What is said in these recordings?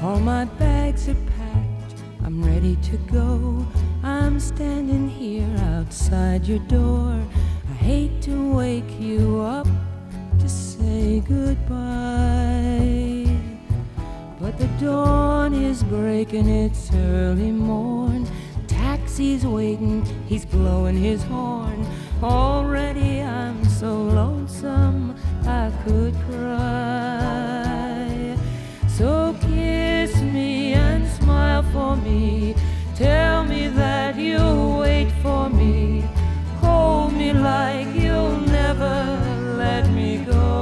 All my bags are packed, I'm ready to go. I'm standing here outside your door. I hate to wake you up to say goodbye, but the dawn is breaking, it's early morn. Taxi's waiting, he's blowing his horn. Already I'm so lonesome I could cry. So kiss me and smile for me. Tell me that you'll wait for me. Hold me like you'll never let me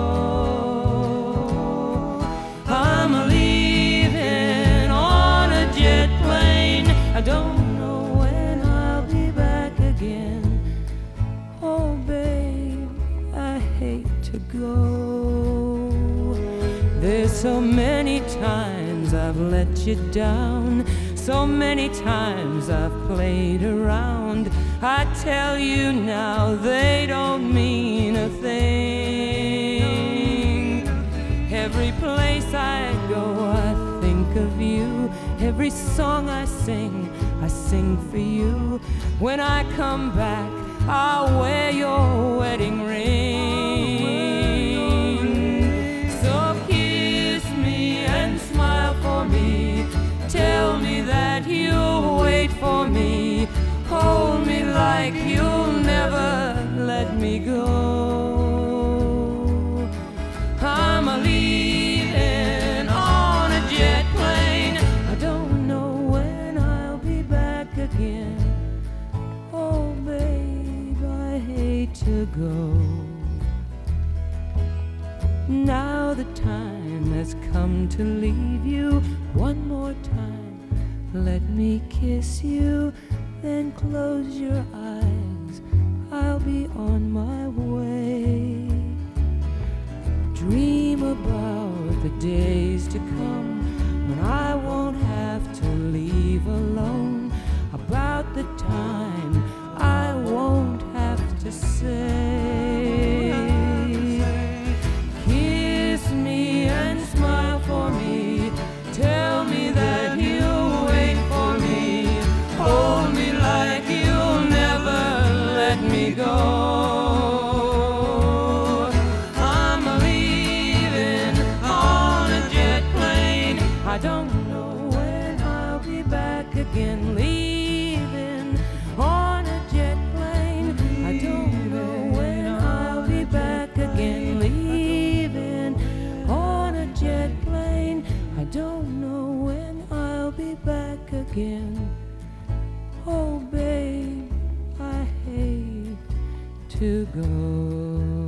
go. I'm leaving on a jet plane. I don't know when I'll be back again. Oh babe, I hate to go. There's so many times I've let you down. So many times I've played around. I tell you now, they don't mean a thing. Every place I go, I think of you. Every song I sing for you. When I come back, I'll wear your wedding ring. So kiss me and smile for me. Tell me that you'll wait for me. Hold me like you'll never let me go. I'm leaving on a jet plane. I don't know when I'll be back again. Oh babe, I hate to go. Now the time has come to leave you. One more time, let me kiss you, then close your eyes, I'll be on my way. Dream about the days to come when I won't have to leave alone. About the time I won't have to say, kiss me and smile for me. Tell me that you'll wait for me. Hold me like you'll never let me go. I'm leaving on a jet plane. I don't know when I'll be back again. Leaving on a jet plane. I don't know when I'll be back again. Leaving on a jet plane. I don't know when I'll be back again. Oh babe, I hate to go.